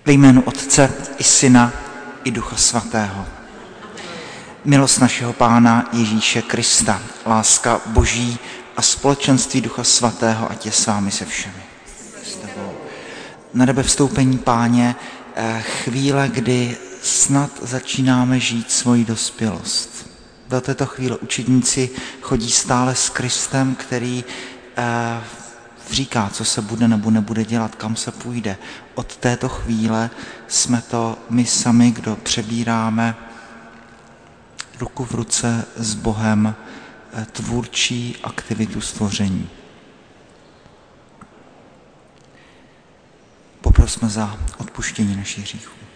Ve jménu Otce i Syna i Ducha Svatého. Milost našeho Pána Ježíše Krista, láska Boží a společenství Ducha Svatého, ať je s vámi se všemi. Na nebe vstoupení, Páně, chvíle, kdy snad začínáme žít svoji dospělost. Do této chvíle učedníci chodí stále s Kristem, který říká, co se bude nebo nebude dělat, kam se půjde. Od této chvíle jsme to my sami, kdo přebíráme ruku v ruce s Bohem tvůrčí aktivitu stvoření. Poprosme za odpuštění našich hříchů.